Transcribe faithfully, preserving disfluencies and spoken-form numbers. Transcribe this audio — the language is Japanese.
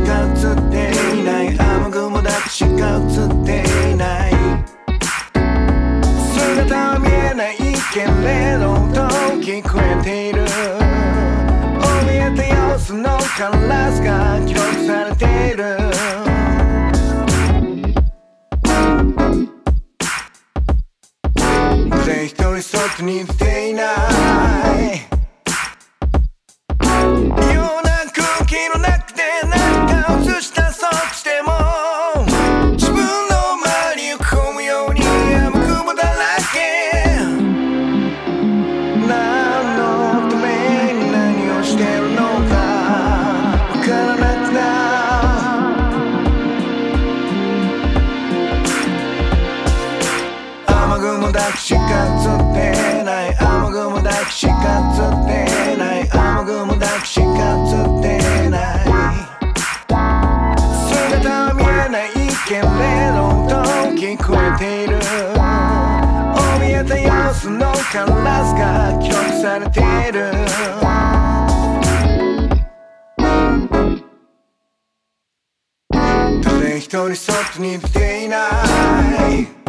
か映っていない。雨雲だけしか映っていない。姿は見えないけれど音聞こえている。怯えた様子のカラスが記録されている。誰一人外に出ていない。ような空気の中で何か映したそうしても自分の周りを囲むように雨雲だらけ。何のために何をしてるのかわからなくなる。雨雲だけしか映ってない。雨雲だけしか映ってない。雨雲だけしか映ってない。姿は見えないけれど音聞こえている。怯えた様子のカラスが記録されている。誰一人外に出ていない。